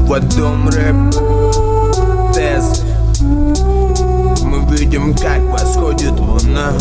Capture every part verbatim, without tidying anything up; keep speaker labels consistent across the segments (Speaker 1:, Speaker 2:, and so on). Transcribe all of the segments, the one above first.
Speaker 1: снова дом рэп тест. Мы видим, как восходит луна.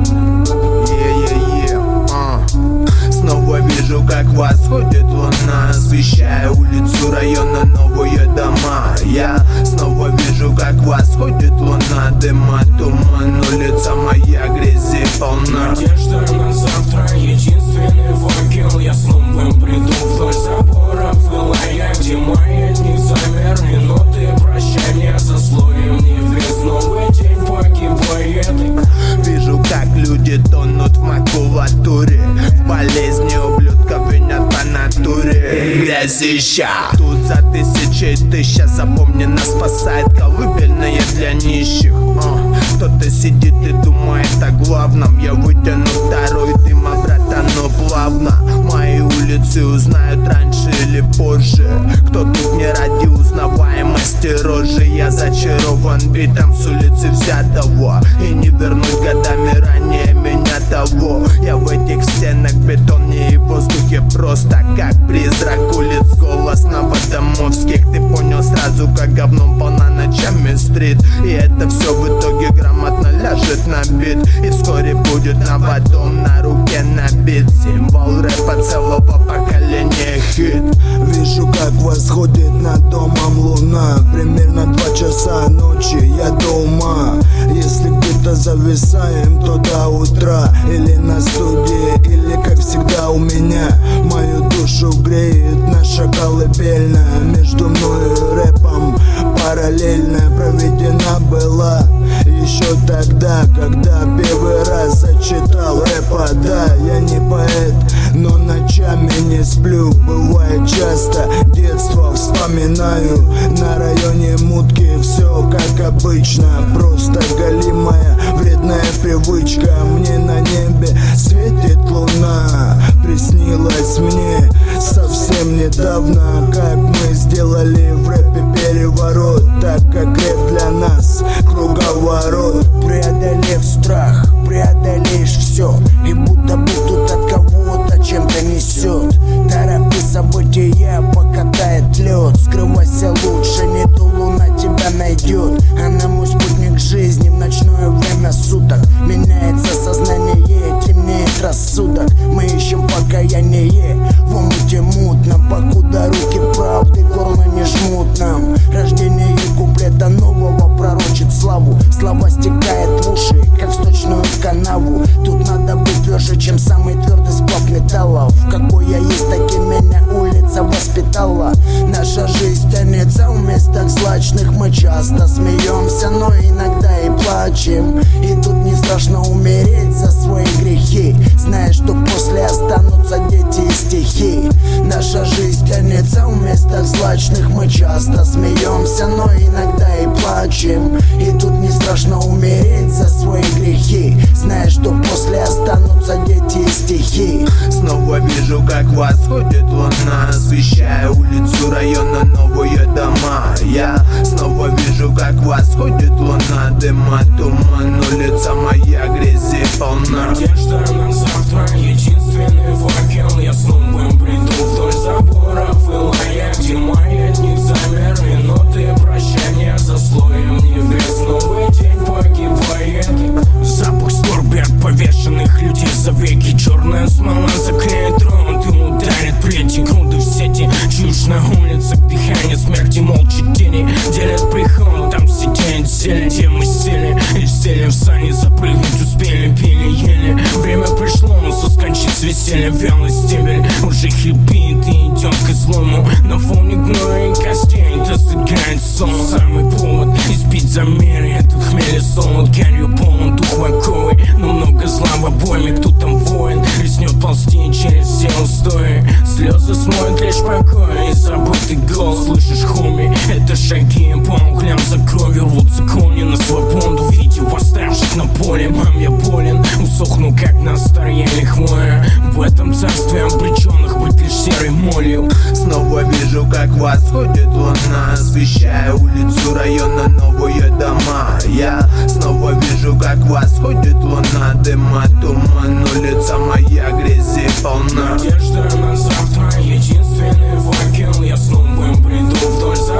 Speaker 1: Е-е-е, а. Снова вижу, как восходит луна, освещая улицу района, новые дома. Я снова вижу, как восходит луна, дыма, туман, улица моя грязи полна.
Speaker 2: Надежда на завтра, единственный факел. Я снова бреду вдоль заборов и лая, где маятник замер. Минуты прощания за слоем небес. Новый день погибает.
Speaker 1: Вижу, как люди тонут в макулатуре, в болезни ублюдков винят по натуре. Грязища тут за тысячи, тысяча запомнена, спасает колыбельная для нищих. а. Кто-то сидит и думает о главном. Я вытяну второй дым обратно, но плавно. Мои улицы узнают раньше или позже. Кто тут не ради узнаваемости рожи. Я зачарован битом с улицы взятого, и не вернуть годами ранее меня того. Я в этих стенах, бетоне и воздухе просто как призрак улиц голос новодомовских. Ты понял сразу, как говном полна ночами стрит. И это все в итоге грамотно ляжет на бит, и вскоре будет новодом на руке набит. Символ рэпа целого поколения хит.
Speaker 3: Вижу, как восходит над домом луна. Примерно два часа ночи, я дома. Если где-то зависаем, то до утра. Или на студии, или как всегда у меня. Мою душу греет наша колыбельная. Между мной и рэпом параллельно проведена была. Еще тогда, когда первый раз зачитал рэпа. Да, я не поэт, но ночами не сплю. Бывает часто, детство вспоминаю. На районе мутки все как обычно. Просто голимая вредная привычка. Мне на небе светит луна. Приснилось мне совсем недавно, как мы сделали в рэпе переворот. Так как рэп для нас круговорот.
Speaker 4: Преодолев страх, преодолеешь все. И будто бы тут от кого-то чем-то несет. Торопи события, покатает лед. Скрывайся лучше, не то луна тебя найдет. Она мой спутник жизни в ночное время суток. Меняется сознание, темнеет рассудок. Мы ищем покаяние в омуте мутном, покуда руки правды горло не жмут нам. Рождение куплета нового пророчит славу. Слава стекает в уши, как в сточную канаву. Тут надо быть тверже, чем самый твердый сплав металлов. Какой я есть, таким меня улица воспитала. Наша жизнь тянется в местах злачных. Мы часто смеемся, но иногда и плачем. И тут не страшно умереть за свои грехи, зная, что после останутся дети и стихи. Наша жизнь тянется в местах злачных. Мы часто смеемся, но иногда и плачем. И тут не страшно умереть за свои грехи, зная, что после останутся дети и стихи.
Speaker 1: Снова вижу, как восходит луна, освещая улицу района, новые дома. Я снова вижу, как восходит луна, дыма, туман, улица моя грязи полна.
Speaker 2: Надежда на завтра, единственный факел. Я снова бреду вдоль заборов и лая, где маятник замер. Минуты прощания за слоем небес. Новый день погибает. Запах скорби от повешенных людей за веки. Черная смола заклеит рот и ударит плети. Груды в сети, чушь на улицах, дыхание смерти. Молча тени делят приход, там сидят сели. Где мы сели и сели в сани, запрыгнуть успели, пили, ели. Время пришло, соскочить с веселья. Вялый стебель уже хрипит и идет к излому. На фоне гноя и костей досыгает сон. Самый повод избить замерие. Тут хмель и солод, гарью полон, дух ваковый. Но много зла в обойме, кто там воин. Рискнет ползти через все устои. Слезы смоют лишь покой и забытый голос. Слышишь, хоми, это шаги по углям за кровью. Рвутся кони на свободу в виде восставших на поле. Мам, я болен, усохну как на старьеле хвоя. В этом царстве обреченных быть лишь серой молью.
Speaker 1: Снова вижу, как восходит луна, освещая улицу района, новые дома. Я снова вижу, как восходит луна, дыма, туман, улица моя грязи полна.
Speaker 2: Надежда на завтра, единственный факел. Я снова бреду вдоль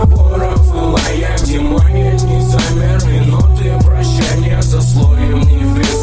Speaker 2: небес.